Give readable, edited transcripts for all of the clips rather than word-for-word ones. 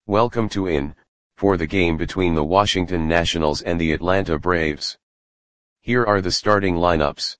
Welcome to for the game between the Washington Nationals and the Atlanta Braves. Here are the starting lineups.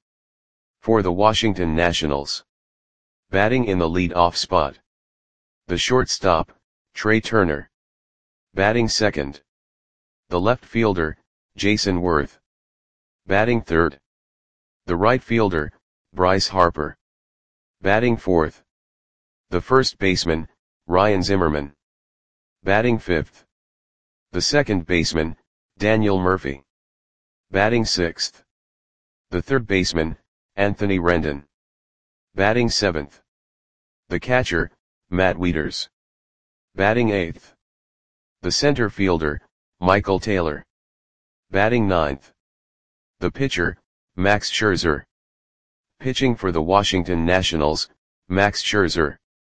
For the Washington Nationals. Batting in the lead-off spot. The shortstop, Trea Turner. Batting second. The left fielder, Jayson Werth. Batting third. The right fielder, Bryce Harper. Batting fourth. The first baseman, Ryan Zimmerman. Batting fifth. The second baseman, Daniel Murphy. Batting sixth. The third baseman, Anthony Rendon. Batting seventh. The catcher, Matt Wieters. Batting eighth. The center fielder, Michael Taylor. Batting ninth. The pitcher, Max Scherzer. Pitching for the Washington Nationals, Max Scherzer.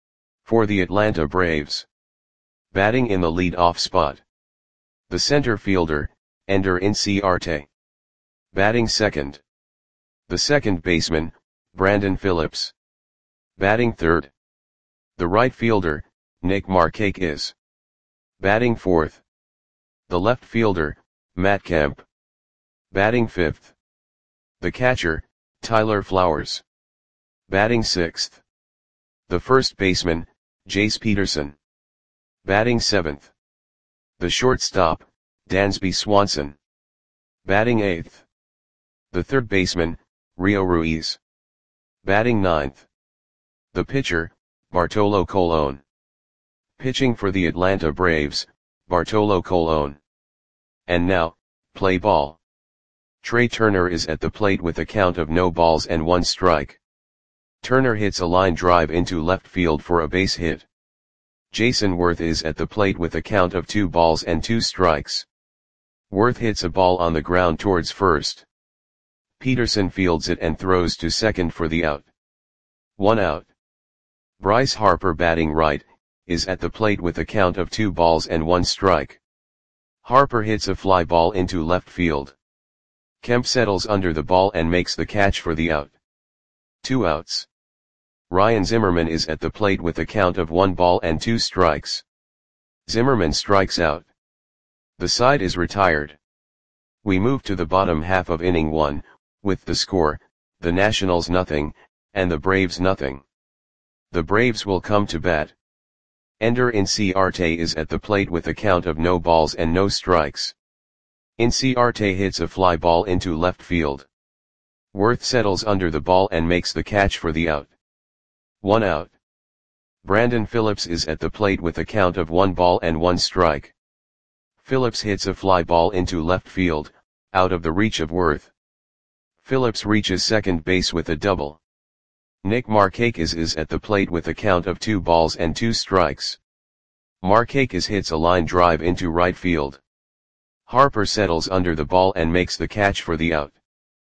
For the Atlanta Braves. Batting in the lead-off spot. The center fielder, Ender Inciarte. Batting second. The second baseman, Brandon Phillips. Batting third. The right fielder, Nick Markakis. Batting fourth. The left fielder, Matt Kemp. Batting fifth. The catcher, Tyler Flowers. Batting sixth. The first baseman, Jace Peterson. Batting seventh. The shortstop, Dansby Swanson. Batting eighth. The third baseman, Rio Ruiz. Batting ninth. The pitcher, Bartolo Colon. Pitching for the Atlanta Braves, Bartolo Colon. And now, play ball. Trea Turner is at the plate with a count of no balls and one strike. Turner hits a line drive into left field for a base hit. Jayson Werth is at the plate with a count of 2 balls and 2 strikes. Werth hits a ball on the ground towards first. Peterson fields it and throws to second for the out. 1 out. Bryce Harper, batting right, is at the plate with a count of 2 balls and 1 strike. Harper hits a fly ball into left field. Kemp settles under the ball and makes the catch for the out. 2 outs. Ryan Zimmerman is at the plate with a count of 1 ball and 2 strikes. Zimmerman strikes out. The side is retired. We move to the bottom half of inning 1, with the score, the Nationals nothing, and the Braves nothing. The Braves will come to bat. Ender Inciarte is at the plate with a count of no balls and no strikes. Inciarte hits a fly ball into left field. Werth settles under the ball and makes the catch for the out. 1 out. Brandon Phillips is at the plate with a count of 1 ball and 1 strike. Phillips hits a fly ball into left field, out of the reach of Werth. Phillips reaches second base with a double. Nick Markakis is at the plate with a count of 2 balls and 2 strikes. Markakis hits a line drive into right field. Harper settles under the ball and makes the catch for the out.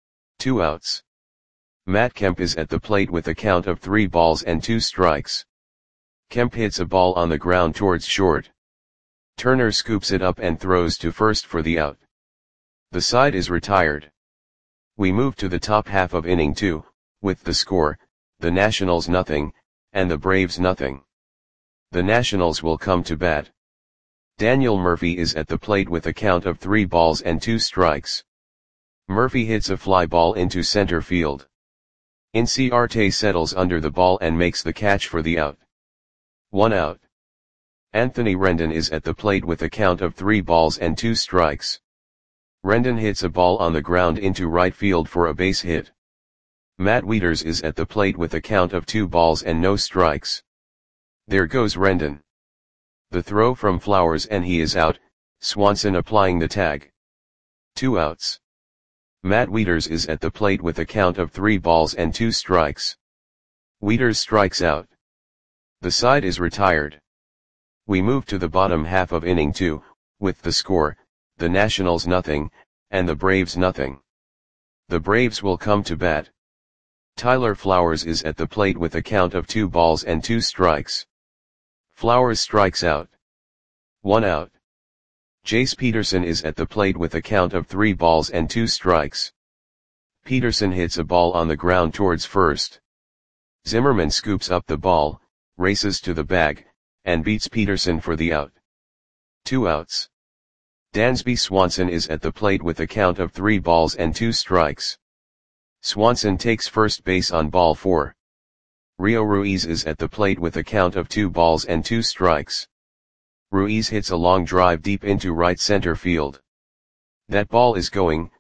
2 outs. Matt Kemp is at the plate with a count of 3 balls and 2 strikes. Kemp hits a ball on the ground towards short. Turner scoops it up and throws to first for the out. The side is retired. We move to the top half of inning 2, with the score, the Nationals nothing, and the Braves nothing. The Nationals will come to bat. Daniel Murphy is at the plate with a count of 3 balls and 2 strikes. Murphy hits a fly ball into center field. Inciarte settles under the ball and makes the catch for the out. 1 out. Anthony Rendon is at the plate with a count of 3 balls and 2 strikes. Rendon hits a ball on the ground into right field for a base hit. Matt Wieters is at the plate with a count of 2 balls and no strikes. There goes Rendon. The throw from Flowers and he is out, Swanson applying the tag. 2 outs. Matt Wieters is at the plate with a count of 3 balls and 2 strikes. Wieters strikes out. The side is retired. We move to the bottom half of inning 2, with the score, the Nationals nothing, and the Braves nothing. The Braves will come to bat. Tyler Flowers is at the plate with a count of 2 balls and 2 strikes. Flowers strikes out. 1 out. Jace Peterson is at the plate with a count of 3 balls and 2 strikes. Peterson hits a ball on the ground towards first. Zimmerman scoops up the ball, races to the bag, and beats Peterson for the out. 2 outs. Dansby Swanson is at the plate with a count of 3 balls and 2 strikes. Swanson takes first base on ball 4. Rio Ruiz is at the plate with a count of 2 balls and 2 strikes. Ruiz hits a long drive deep into right center field. That ball is going,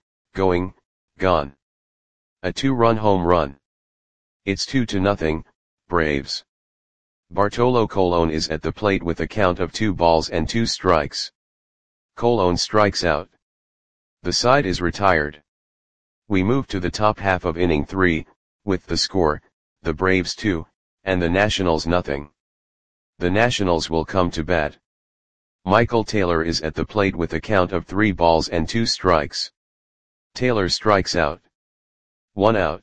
gone. A 2-run home run. It's 2-0, Braves. Bartolo Colon is at the plate with a count of 2 balls and 2 strikes. Colon strikes out. The side is retired. We move to the top half of inning 3, with the score, the Braves 2, and the Nationals nothing. The Nationals will come to bat. Michael Taylor is at the plate with a count of 3 balls and 2 strikes. Taylor strikes out. 1 out.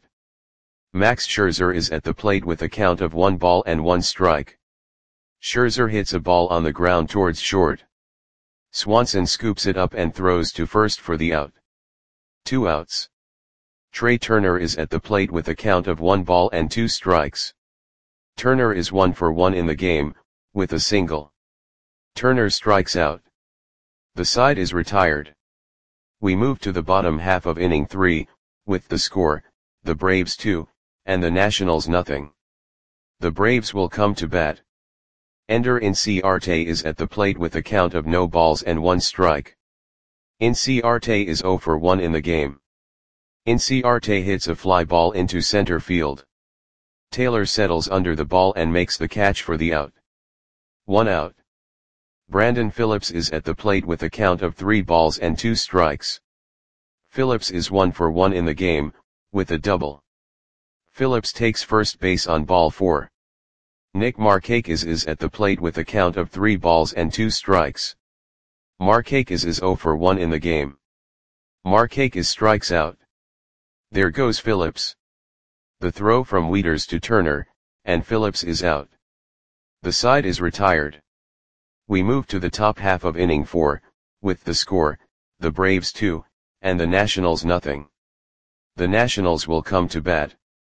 Max Scherzer is at the plate with a count of 1 ball and 1 strike. Scherzer hits a ball on the ground towards short. Swanson scoops it up and throws to first for the out. 2 outs. Trey Turner is at the plate with a count of 1 ball and 2 strikes. Turner is 1 for 1 in the game, with a single. Turner strikes out. The side is retired. We move to the bottom half of inning 3, with the score, the Braves 2, and the Nationals nothing. The Braves will come to bat. Ender Inciarte is at the plate with a count of no balls and 1 strike. Inciarte is 0 for 1 in the game. Inciarte hits a fly ball into center field. Taylor settles under the ball and makes the catch for the out. 1 out. Brandon Phillips is at the plate with a count of 3 balls and 2 strikes. Phillips is 1 for 1 in the game, with a double. Phillips takes first base on ball 4. Nick Markakis is at the plate with a count of 3 balls and 2 strikes. Markakis is 0 for 1 in the game. Markakis strikes out. There goes Phillips. The throw from Wieters to Turner, and Phillips is out. The side is retired. We move to the top half of inning 4, with the score, the Braves 2, and the Nationals nothing. The Nationals will come to bat.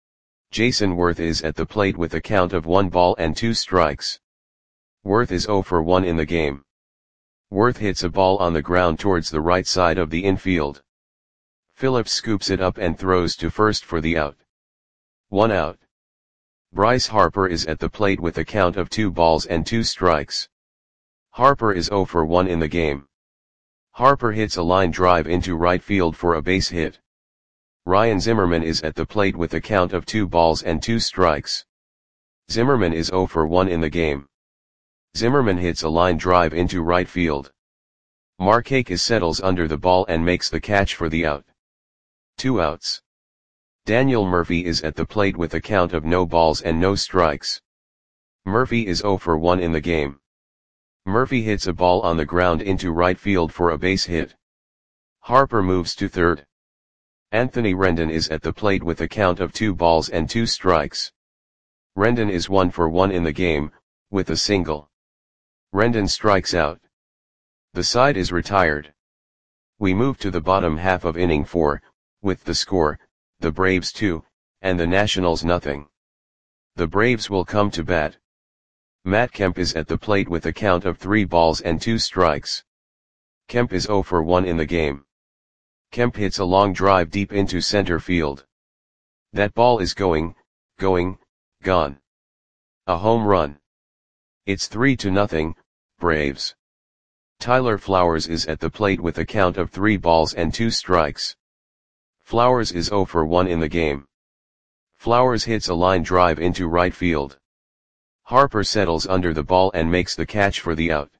Jason Worth is at the plate with a count of 1 ball and 2 strikes. Worth is 0 for 1 in the game. Worth hits a ball on the ground towards the right side of the infield. Phillips scoops it up and throws to first for the out. 1 out. Bryce Harper is at the plate with a count of 2 balls and 2 strikes. Harper is 0 for 1 in the game. Harper hits a line drive into right field for a base hit. Ryan Zimmerman is at the plate with a count of 2 balls and 2 strikes. Zimmerman is 0 for 1 in the game. Zimmerman hits a line drive into right field. Markakis settles under the ball and makes the catch for the out. 2 outs. Daniel Murphy is at the plate with a count of no balls and no strikes. Murphy is 0 for 1 in the game. Murphy hits a ball on the ground into right field for a base hit. Harper moves to third. Anthony Rendon is at the plate with a count of 2 balls and 2 strikes. Rendon is 1 for 1 in the game, with a single. Rendon strikes out. The side is retired. We move to the bottom half of inning 4, with the score, the Braves 2, and the Nationals nothing. The Braves will come to bat. Matt Kemp is at the plate with a count of 3 balls and 2 strikes. Kemp is 0 for 1 in the game. Kemp hits a long drive deep into center field. That ball is going, gone. A home run. It's 3-0, Braves. Tyler Flowers is at the plate with a count of 3 balls and 2 strikes. Flowers is 0 for 1 in the game. Flowers hits a line drive into right field. Harper settles under the ball and makes the catch for the out.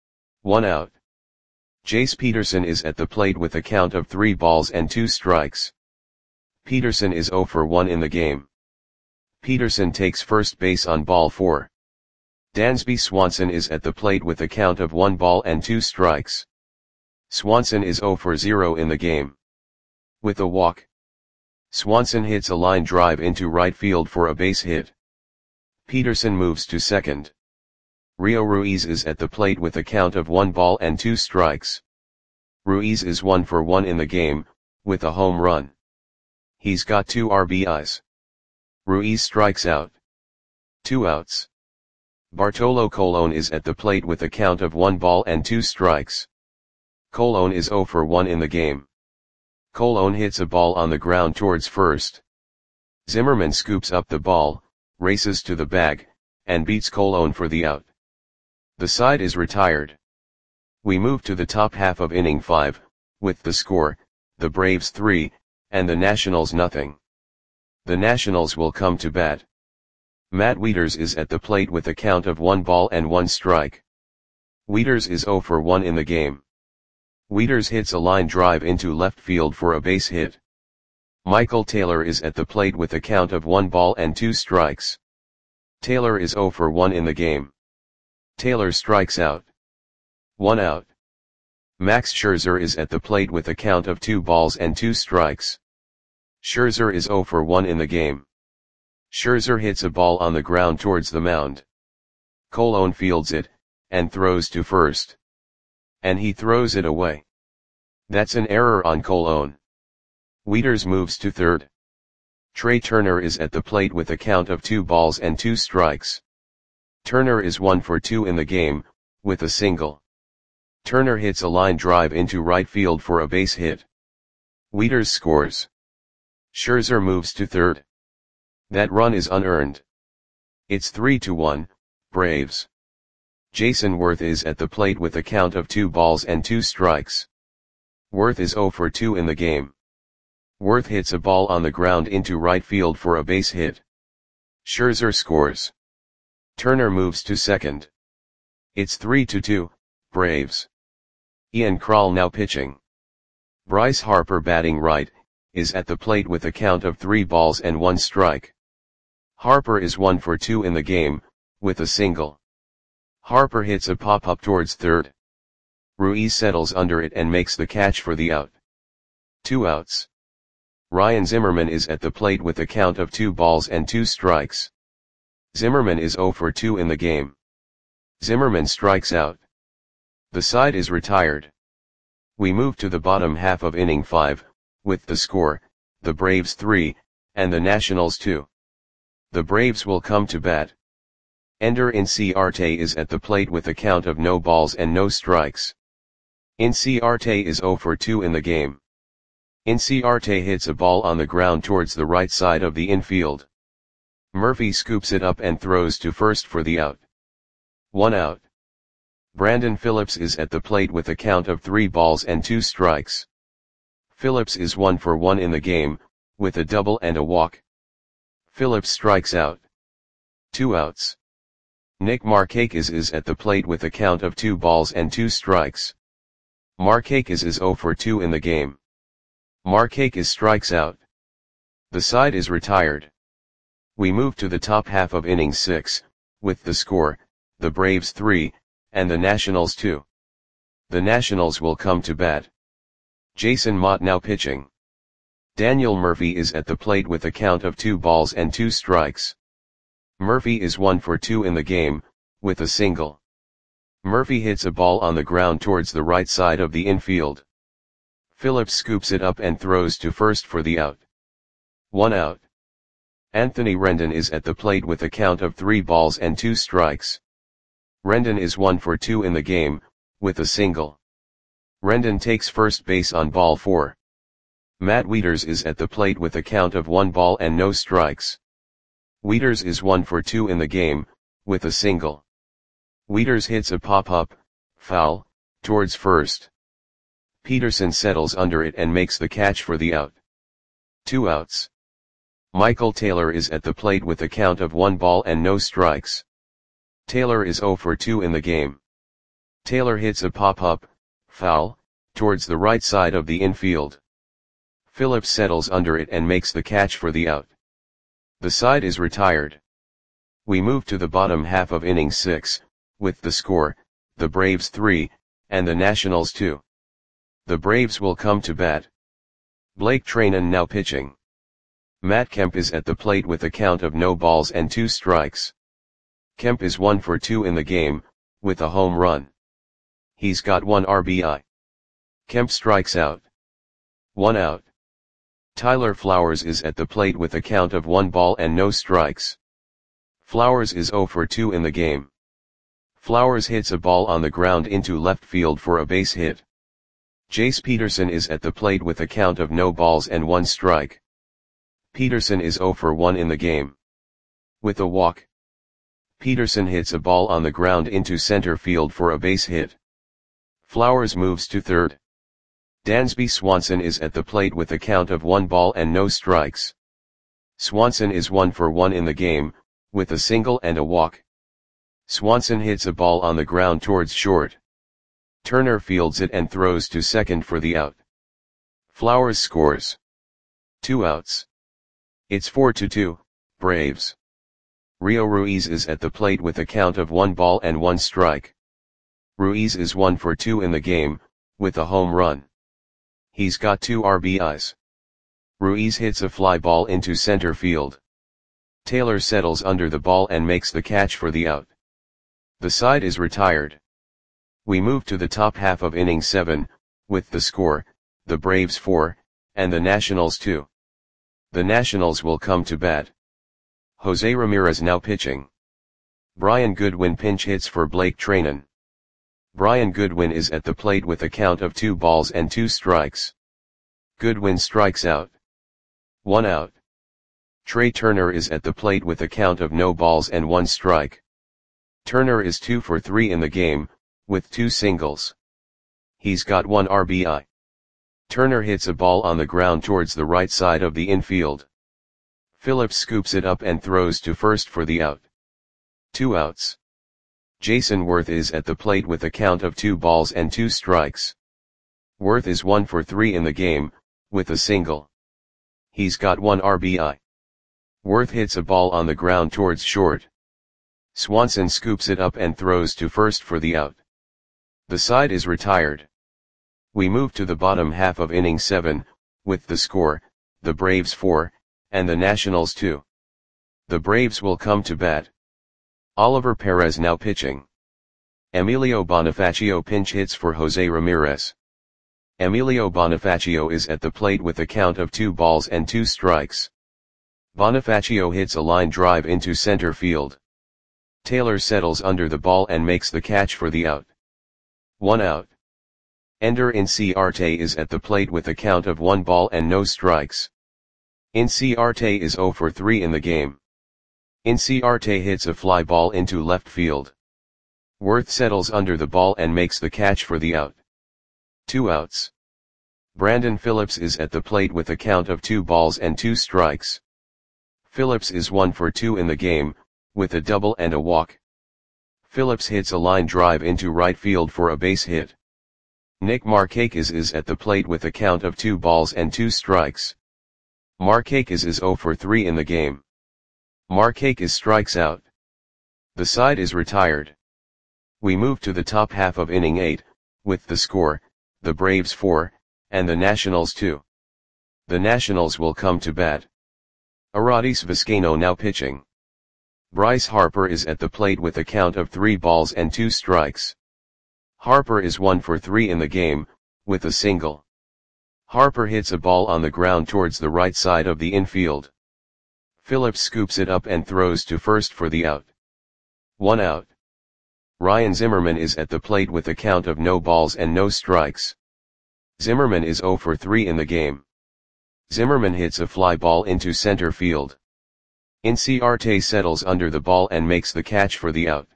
1 out. Jace Peterson is at the plate with a count of 3 balls and 2 strikes. Peterson is 0 for 1 in the game. Peterson takes first base on ball 4. Dansby Swanson is at the plate with a count of 1 ball and 2 strikes. Swanson is 0 for 0 in the game. With a walk. Swanson hits a line drive into right field for a base hit. Peterson moves to second. Rio Ruiz is at the plate with a count of 1 ball and 2 strikes. Ruiz is 1 for 1 in the game, with a home run. He's got 2 RBIs. Ruiz strikes out. 2 outs. Bartolo Colon is at the plate with a count of 1 ball and 2 strikes. Colon is 0 for 1 in the game. Colon hits a ball on the ground towards first. Zimmerman scoops up the ball, races to the bag, and beats Colon for the out. The side is retired. We move to the top half of inning 5, with the score, the Braves 3, and the Nationals nothing. The Nationals will come to bat. Matt Wieters is at the plate with a count of 1 ball and 1 strike. Wieters is 0 for 1 in the game. Wieters hits a line drive into left field for a base hit. Michael Taylor is at the plate with a count of 1 ball and 2 strikes. Taylor is 0 for 1 in the game. Taylor strikes out. 1 out. Max Scherzer is at the plate with a count of 2 balls and 2 strikes. Scherzer is 0 for 1 in the game. Scherzer hits a ball on the ground towards the mound. Colon fields it, and throws to first. And he throws it away. That's an error on Colon. Wieters moves to third. Trey Turner is at the plate with a count of 2 balls and 2 strikes. Turner is 1 for 2 in the game, with a single. Turner hits a line drive into right field for a base hit. Wieters scores. Scherzer moves to third. That run is unearned. It's 3-1, Braves. Jason Worth is at the plate with a count of 2 balls and 2 strikes. Worth is 0 for 2 in the game. Worth hits a ball on the ground into right field for a base hit. Scherzer scores. Turner moves to second. It's 3-2, Braves. Ian Krall now pitching. Bryce Harper batting right, is at the plate with a count of 3 balls and 1 strike. Harper is 1 for 2 in the game, with a single. Harper hits a pop-up towards third. Ruiz settles under it and makes the catch for the out. 2 outs. Ryan Zimmerman is at the plate with a count of 2 balls and 2 strikes. Zimmerman is 0 for 2 in the game. Zimmerman strikes out. The side is retired. We move to the bottom half of inning 5, with the score, the Braves 3, and the Nationals 2. The Braves will come to bat. Ender Inciarte is at the plate with a count of no balls and no strikes. Inciarte is 0 for 2 in the game. Inciarte hits a ball on the ground towards the right side of the infield. Murphy scoops it up and throws to first for the out. 1 out. Brandon Phillips is at the plate with a count of 3 balls and 2 strikes. Phillips is 1 for 1 in the game, with a double and a walk. Phillips strikes out. 2 outs. Nick Markakis is at the plate with a count of 2 balls and 2 strikes. Markakis is 0 for 2 in the game. Markakis strikes out. The side is retired. We move to the top half of inning 6, with the score, the Braves 3, and the Nationals 2. The Nationals will come to bat. Jason Motte now pitching. Daniel Murphy is at the plate with a count of 2 balls and 2 strikes. Murphy is 1 for 2 in the game, with a single. Murphy hits a ball on the ground towards the right side of the infield. Phillips scoops it up and throws to first for the out. 1 out. Anthony Rendon is at the plate with a count of 3 balls and 2 strikes. Rendon is 1 for 2 in the game, with a single. Rendon takes first base on ball 4. Matt Wieters is at the plate with a count of 1 ball and no strikes. Wieters is 1 for 2 in the game, with a single. Wieters hits a pop-up, foul, towards first. Peterson settles under it and makes the catch for the out. 2 outs. Michael Taylor is at the plate with a count of 1 ball and no strikes. Taylor is 0 for 2 in the game. Taylor hits a pop-up, foul, towards the right side of the infield. Phillips settles under it and makes the catch for the out. The side is retired. We move to the bottom half of inning 6, with the score, the Braves 3, and the Nationals 2. The Braves will come to bat. Blake Treinen now pitching. Matt Kemp is at the plate with a count of no balls and 2 strikes. Kemp is 1 for 2 in the game, with a home run. He's got 1 RBI. Kemp strikes out. 1 out. Tyler Flowers is at the plate with a count of 1 ball and no strikes. Flowers is 0 for 2 in the game. Flowers hits a ball on the ground into left field for a base hit. Jace Peterson is at the plate with a count of no balls and 1 strike. Peterson is 0 for 1 in the game. With a walk, Peterson hits a ball on the ground into center field for a base hit. Flowers moves to third. Dansby Swanson is at the plate with a count of 1 ball and no strikes. Swanson is 1 for 1 in the game, with a single and a walk. Swanson hits a ball on the ground towards short. Turner fields it and throws to second for the out. Flowers scores. 2 outs. It's 4-2, Braves. Rio Ruiz is at the plate with a count of 1 ball and 1 strike. Ruiz is 1 for 2 in the game, with a home run. He's got 2 RBIs. Ruiz hits a fly ball into center field. Taylor settles under the ball and makes the catch for the out. The side is retired. We move to the top half of inning 7, with the score, the Braves 4, and the Nationals 2. The Nationals will come to bat. Jose Ramirez now pitching. Brian Goodwin pinch hits for Blake Treinen. Brian Goodwin is at the plate with a count of 2 balls and 2 strikes. Goodwin strikes out. 1 out. Trey Turner is at the plate with a count of no balls and 1 strike. Turner is 2 for 3 in the game, with 2 singles. He's got 1 RBI. Turner hits a ball on the ground towards the right side of the infield. Phillips scoops it up and throws to first for the out. 2 outs. Jason Worth is at the plate with a count of 2 balls and 2 strikes. Worth is 1 for 3 in the game, with a single. He's got 1 RBI. Worth hits a ball on the ground towards short. Swanson scoops it up and throws to first for the out. The side is retired. We move to the bottom half of inning 7, with the score, the Braves 4, and the Nationals 2. The Braves will come to bat. Oliver Perez now pitching. Emilio Bonifacio pinch hits for Jose Ramirez. Emilio Bonifacio is at the plate with a count of 2 balls and 2 strikes. Bonifacio hits a line drive into center field. Taylor settles under the ball and makes the catch for the out. 1 out. Ender Inciarte is at the plate with a count of 1 ball and no strikes. Inciarte is 0 for 3 in the game. Inciarte hits a fly ball into left field. Worth settles under the ball and makes the catch for the out. 2 outs. Brandon Phillips is at the plate with a count of 2 balls and 2 strikes. Phillips is 1 for 2 in the game, with a double and a walk. Phillips hits a line drive into right field for a base hit. Nick Markakis is at the plate with a count of 2 balls and 2 strikes. Markakis is 0 for 3 in the game. Markakis strikes out. The side is retired. We move to the top half of inning 8, with the score, the Braves 4, and the Nationals 2. The Nationals will come to bat. Aradis Vizcaino now pitching. Bryce Harper is at the plate with a count of 3 balls and 2 strikes. Harper is 1 for 3 in the game, with a single. Harper hits a ball on the ground towards the right side of the infield. Phillips scoops it up and throws to first for the out. 1 out. Ryan Zimmerman is at the plate with a count of no balls and no strikes. Zimmerman is 0 for 3 in the game. Zimmerman hits a fly ball into center field. Inciarte settles under the ball and makes the catch for the out.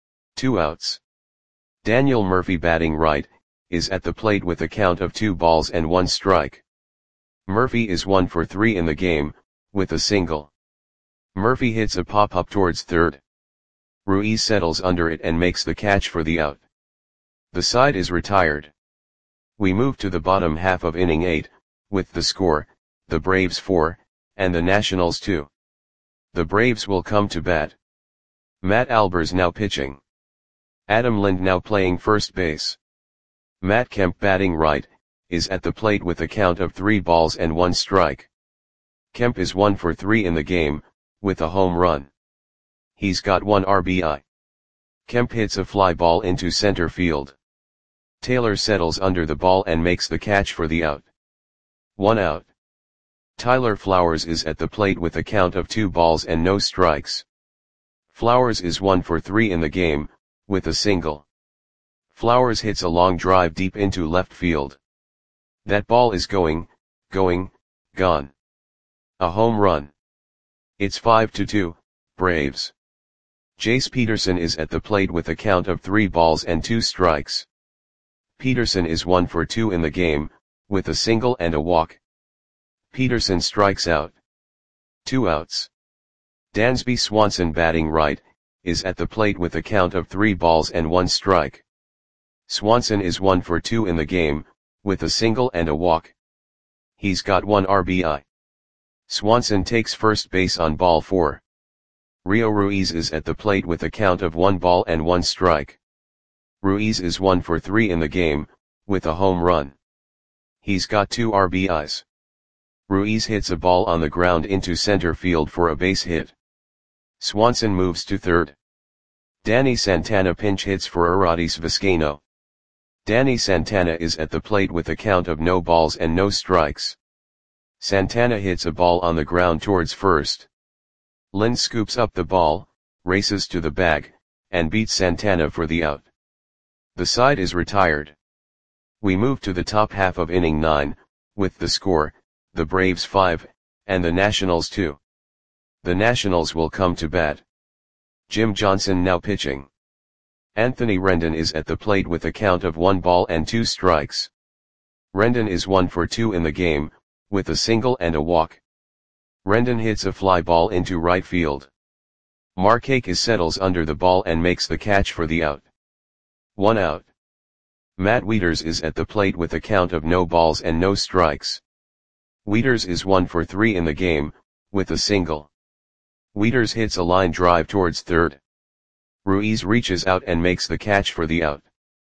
2 outs. Daniel Murphy batting right, is at the plate with a count of 2 balls and 1 strike. Murphy is 1 for 3 in the game, with a single. Murphy hits a pop-up towards third. Ruiz settles under it and makes the catch for the out. The side is retired. We move to the bottom half of inning 8, with the score, the Braves 4, and the Nationals 2. The Braves will come to bat. Matt Albers now pitching. Adam Lind now playing first base. Matt Kemp batting right, is at the plate with a count of 3 balls and 1 strike. Kemp is 1 for 3 in the game, with a home run. He's got 1 RBI. Kemp hits a fly ball into center field. Taylor settles under the ball and makes the catch for the out. 1 out. Tyler Flowers is at the plate with a count of 2 balls and no strikes. Flowers is 1 for 3 in the game, with a single. Flowers hits a long drive deep into left field. That ball is going, gone. A home run. It's 5-2, Braves. Jace Peterson is at the plate with a count of 3 balls and 2 strikes. Peterson is 1 for 2 in the game, with a single and a walk. Peterson strikes out. 2 outs. Dansby Swanson, batting right, is at the plate with a count of 3 balls and 1 strike. Swanson is 1 for 2 in the game, with a single and a walk. He's got 1 RBI. Swanson takes first base on ball 4. Rio Ruiz is at the plate with a count of 1 ball and 1 strike. Ruiz is 1 for 3 in the game, with a home run. He's got 2 RBIs. Ruiz hits a ball on the ground into center field for a base hit. Swanson moves to third. Danny Santana pinch hits for Arodys Vizcaino. Danny Santana is at the plate with a count of no balls and no strikes. Santana hits a ball on the ground towards first. Lynn scoops up the ball, races to the bag, and beats Santana for the out. The side is retired. We move to the top half of inning 9, with the score, the Braves 5, and the Nationals 2. The Nationals will come to bat. Jim Johnson now pitching. Anthony Rendon is at the plate with a count of 1 ball and 2 strikes. Rendon is 1 for 2 in the game, with a single and a walk. Rendon hits a fly ball into right field. Markakis settles under the ball and makes the catch for the out. 1 out. Matt Wieters is at the plate with a count of no balls and no strikes. Wieters is 1 for 3 in the game, with a single. Wieters hits a line drive towards third. Ruiz reaches out and makes the catch for the out.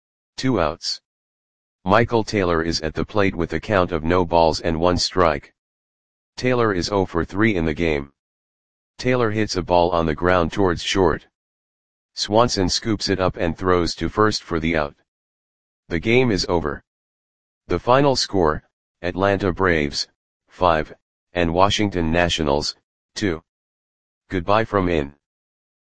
2 outs. Michael Taylor is at the plate with a count of no balls and 1 strike. Taylor is 0 for 3 in the game. Taylor hits a ball on the ground towards short. Swanson scoops it up and throws to first for the out. The game is over. The final score, Atlanta Braves, 5, and Washington Nationals, 2. Goodbye from in.